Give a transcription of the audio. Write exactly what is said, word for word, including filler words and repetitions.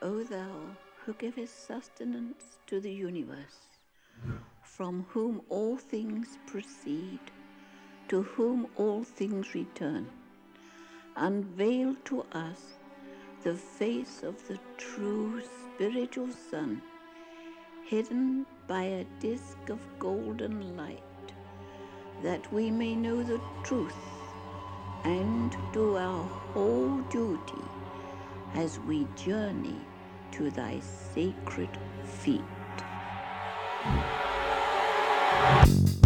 O thou who givest sustenance to the universe, from whom all things proceed, to whom all things return, unveil to us the face of the true spiritual sun, hidden by a disk of golden light, that we may know the truth and do our whole duty as we journey to thy sacred feet.